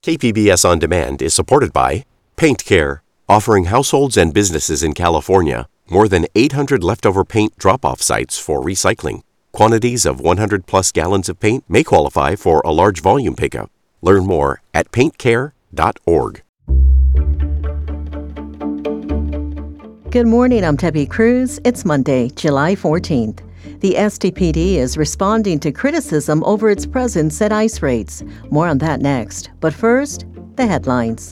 KPBS On Demand is supported by Paint Care, offering households and businesses in California more than 800 leftover paint drop-off sites for recycling. Quantities of 100-plus gallons of paint may qualify for a large volume pickup. Learn more at paintcare.org. Good morning, I'm Debbie Cruz. It's Monday, July 14th. The STPD is responding to criticism over its presence at ICE raids. More on that next. But first, the headlines.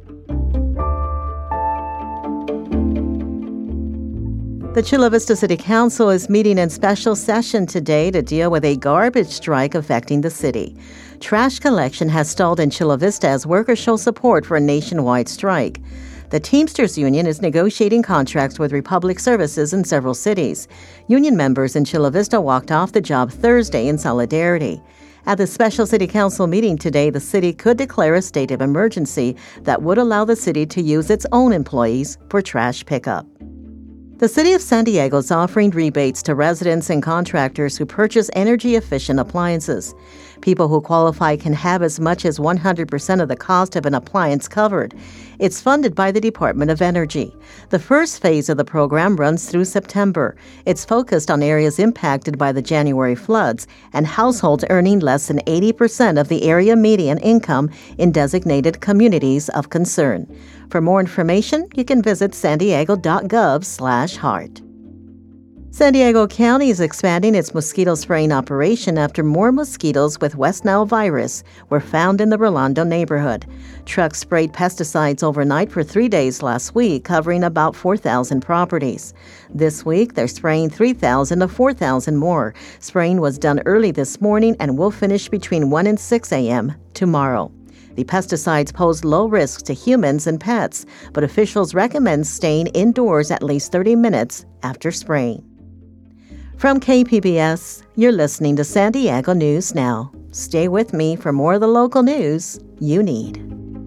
The Chula Vista City Council is meeting in special session today to deal with a garbage strike affecting the city. Trash collection has stalled in Chula Vista as workers show support for a nationwide strike. The Teamsters Union is negotiating contracts with Republic Services in several cities. Union members in Chula Vista walked off the job Thursday in solidarity. At the special city council meeting today, the city could declare a state of emergency that would allow the city to use its own employees for trash pickup. The city of San Diego is offering rebates to residents and contractors who purchase energy-efficient appliances. People who qualify can have as much as 100% of the cost of an appliance covered. It's funded by the Department of Energy. The first phase of the program runs through September. It's focused on areas impacted by the January floods and households earning less than 80% of the area median income in designated communities of concern. For more information, you can visit sandiego.gov/heart. San Diego County is expanding its mosquito spraying operation after more mosquitoes with West Nile virus were found in the Rolando neighborhood. Trucks sprayed pesticides overnight for 3 days last week, covering about 4,000 properties. This week, they're spraying 3,000 to 4,000 more. Spraying was done early this morning and will finish between 1 and 6 a.m. tomorrow. The pesticides pose low risks to humans and pets, but officials recommend staying indoors at least 30 minutes after spraying. From KPBS, you're listening to San Diego News Now. Stay with me for more of the local news you need.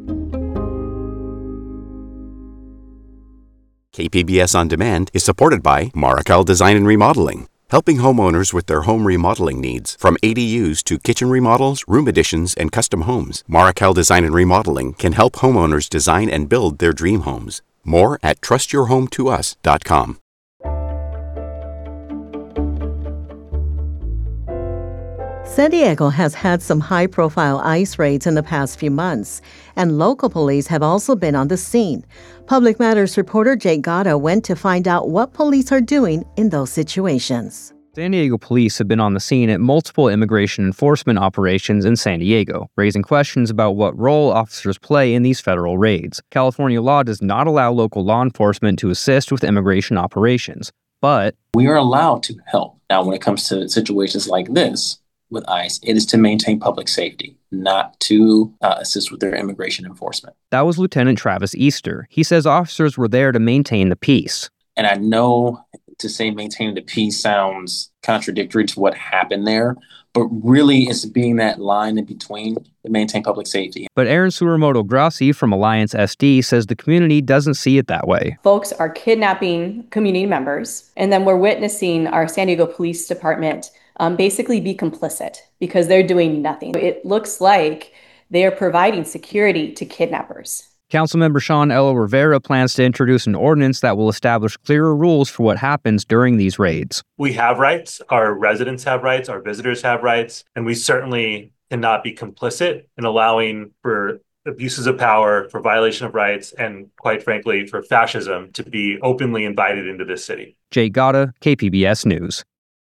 KPBS On Demand is supported by Marrocel Design and Remodeling, helping homeowners with their home remodeling needs. From ADUs to kitchen remodels, room additions, and custom homes, Marrocel Design and Remodeling can help homeowners design and build their dream homes. More at trustyourhometous.com. San Diego has had some high-profile ICE raids in the past few months, and local police have also been on the scene. Public Matters reporter Jake Gatto went to find out what police are doing in those situations. San Diego police have been on the scene at multiple immigration enforcement operations in San Diego, raising questions about what role officers play in these federal raids. California law does not allow local law enforcement to assist with immigration operations, but we are allowed to help. Now, when it comes to situations like this, with ICE, it is to maintain public safety, not to assist with their immigration enforcement. That was Lieutenant Travis Easter. He says officers were there to maintain the peace. And I know to say maintaining the peace sounds contradictory to what happened there, but really it's being that line in between to maintain public safety. But Aaron Suramoto Grassi from Alliance SD says the community doesn't see it that way. Folks are kidnapping community members, and then we're witnessing our San Diego Police Department basically be complicit because they're doing nothing. It looks like they are providing security to kidnappers. Councilmember Sean Elo Rivera plans to introduce an ordinance that will establish clearer rules for what happens during these raids. We have rights, our residents have rights, our visitors have rights, and we certainly cannot be complicit in allowing for abuses of power, for violation of rights, and quite frankly, for fascism to be openly invited into this city. Jake Gatto, KPBS News.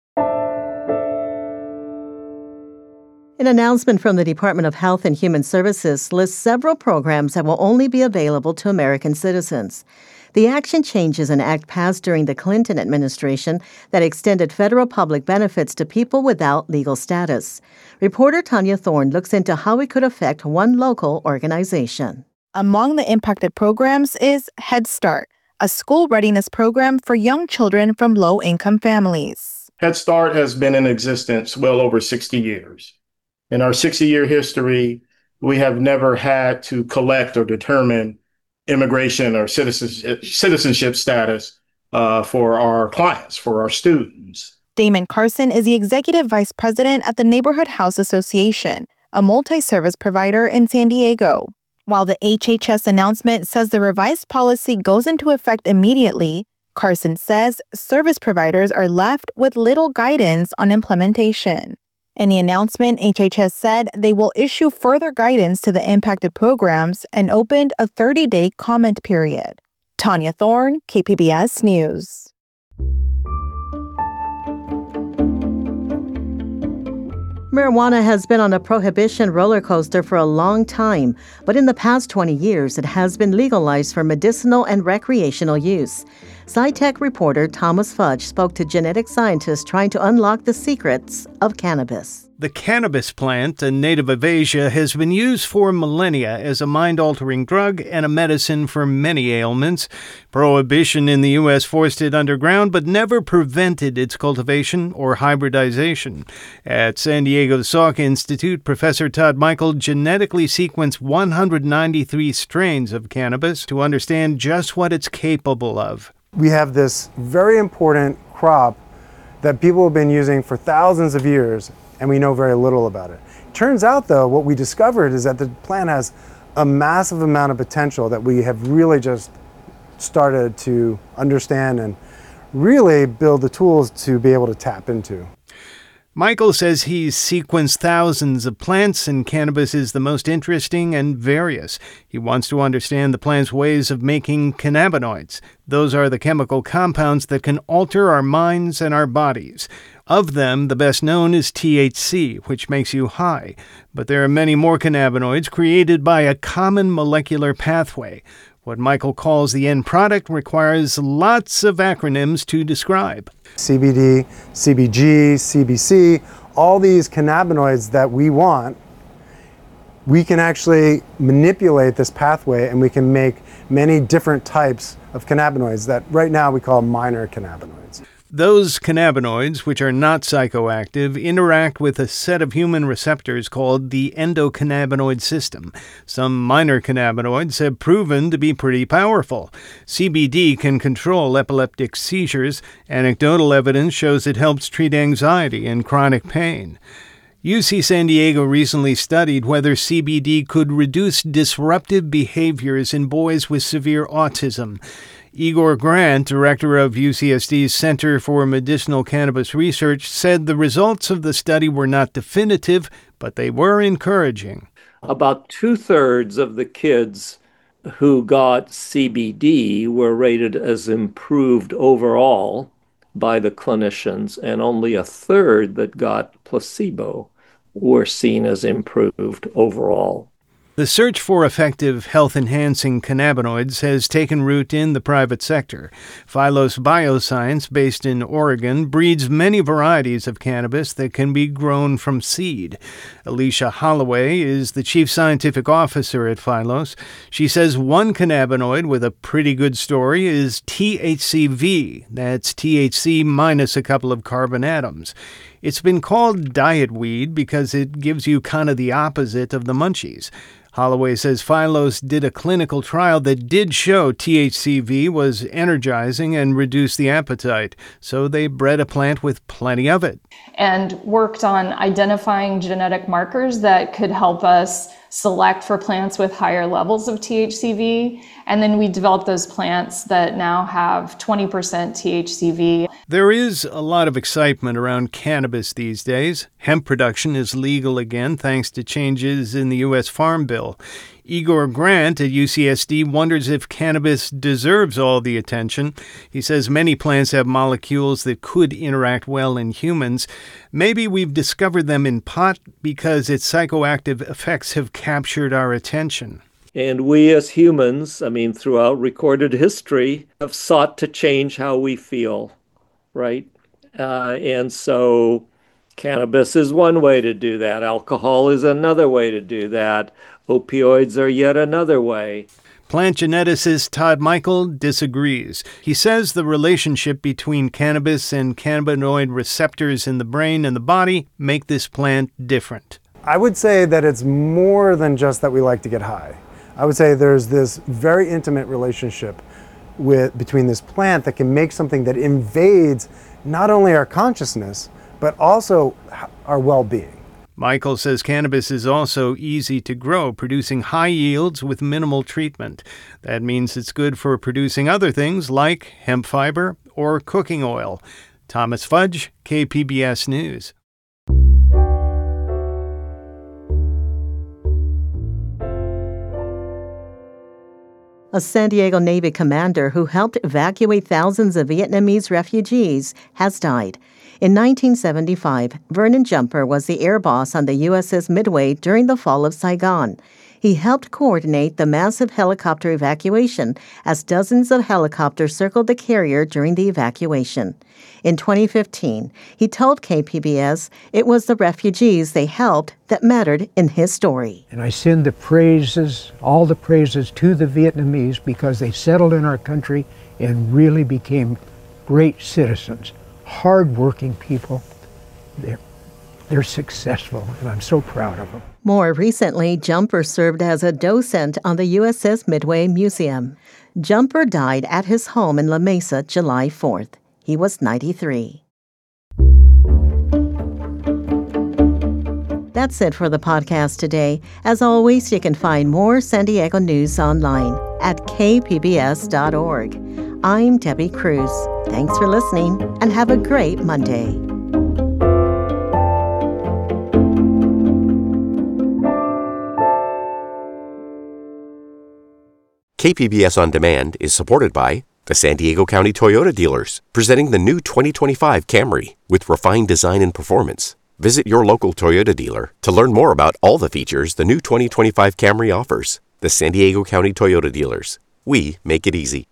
An announcement from the Department of Health and Human Services lists several programs that will only be available to American citizens. The action changes an act passed during the Clinton administration that extended federal public benefits to people without legal status. Reporter Tanya Thorne looks into how it could affect one local organization. Among the impacted programs is Head Start, a school readiness program for young children from low-income families. Head Start has been in existence well over 60 years. In our 60-year history, we have never had to collect or determine immigration or citizenship status for our clients, for our students. Damon Carson is the executive vice president at the Neighborhood House Association, a multi-service provider in San Diego. While the HHS announcement says the revised policy goes into effect immediately, Carson says service providers are left with little guidance on implementation. In the announcement, HHS said they will issue further guidance to the impacted programs and opened a 30-day comment period. Tanya Thorne, KPBS News. Marijuana has been on a prohibition roller coaster for a long time, but in the past 20 years, it has been legalized for medicinal and recreational use. SciTech reporter Thomas Fudge spoke to genetic scientists trying to unlock the secrets of cannabis. The cannabis plant, a native of Asia, has been used for millennia as a mind-altering drug and a medicine for many ailments. Prohibition in the U.S. forced it underground, but never prevented its cultivation or hybridization. At San Diego's Salk Institute, Professor Todd Michael genetically sequenced 193 strains of cannabis to understand just what it's capable of. We have this very important crop that people have been using for thousands of years, and we know very little about it. Turns out, though, what we discovered is that the plant has a massive amount of potential that we have really just started to understand and really build the tools to be able to tap into. Michael says he's sequenced thousands of plants, and cannabis is the most interesting and various. He wants to understand the plant's ways of making cannabinoids. Those are the chemical compounds that can alter our minds and our bodies. Of them, the best known is THC, which makes you high. But there are many more cannabinoids created by a common molecular pathway. What Michael calls the end product requires lots of acronyms to describe. CBD, CBG, CBC, all these cannabinoids that we want, we can actually manipulate this pathway and we can make many different types of cannabinoids that right now we call minor cannabinoids. Those cannabinoids, which are not psychoactive, interact with a set of human receptors called the endocannabinoid system. Some minor cannabinoids have proven to be pretty powerful. CBD can control epileptic seizures. Anecdotal evidence shows it helps treat anxiety and chronic pain. UC San Diego recently studied whether CBD could reduce disruptive behaviors in boys with severe autism. Igor Grant, director of UCSD's Center for Medicinal Cannabis Research, said the results of the study were not definitive, but they were encouraging. About 2/3 of the kids who got CBD were rated as improved overall by the clinicians, and only 1/3 that got placebo were seen as improved overall. The search for effective health-enhancing cannabinoids has taken root in the private sector. Phylos Bioscience, based in Oregon, breeds many varieties of cannabis that can be grown from seed. Alicia Holloway is the chief scientific officer at Phylos. She says one cannabinoid with a pretty good story is THCV. That's THC minus a couple of carbon atoms. It's been called diet weed because it gives you kind of the opposite of the munchies. Holloway says Phylos did a clinical trial that did show THCV was energizing and reduced the appetite, so they bred a plant with plenty of it. And worked on identifying genetic markers that could help us select for plants with higher levels of THCV. And then we developed those plants that now have 20% THCV. There is a lot of excitement around cannabis these days. Hemp production is legal again thanks to changes in the U.S. Farm Bill. Igor Grant at UCSD wonders if cannabis deserves all the attention. He says many plants have molecules that could interact well in humans. Maybe we've discovered them in pot because its psychoactive effects have captured our attention. And we as humans, throughout recorded history, have sought to change how we feel, right? And so cannabis is one way to do that. Alcohol is another way to do that. Opioids are yet another way. Plant geneticist Todd Michael disagrees. He says the relationship between cannabis and cannabinoid receptors in the brain and the body make this plant different. I would say that it's more than just that we like to get high. I would say there's this very intimate relationship between this plant that can make something that invades not only our consciousness, but also our well-being. Michael says cannabis is also easy to grow, producing high yields with minimal treatment. That means it's good for producing other things like hemp fiber or cooking oil. Thomas Fudge, KPBS News. A San Diego Navy commander who helped evacuate thousands of Vietnamese refugees has died. In 1975, Vernon Jumper was the air boss on the USS Midway during the fall of Saigon. He helped coordinate the massive helicopter evacuation as dozens of helicopters circled the carrier during the evacuation. In 2015, he told KPBS it was the refugees they helped that mattered in his story. And I send the praises, all the praises to the Vietnamese because they settled in our country and really became great citizens, hardworking people. They're successful, and I'm so proud of them. More recently, Jumper served as a docent on the USS Midway Museum. Jumper died at his home in La Mesa July 4th. He was 93. That's it for the podcast today. As always, you can find more San Diego news online at kpbs.org. I'm Debbie Cruz. Thanks for listening, and have a great Monday. KPBS On Demand is supported by the San Diego County Toyota dealers, presenting the new 2025 Camry with refined design and performance. Visit your local Toyota dealer to learn more about all the features the new 2025 Camry offers. The San Diego County Toyota dealers. We make it easy.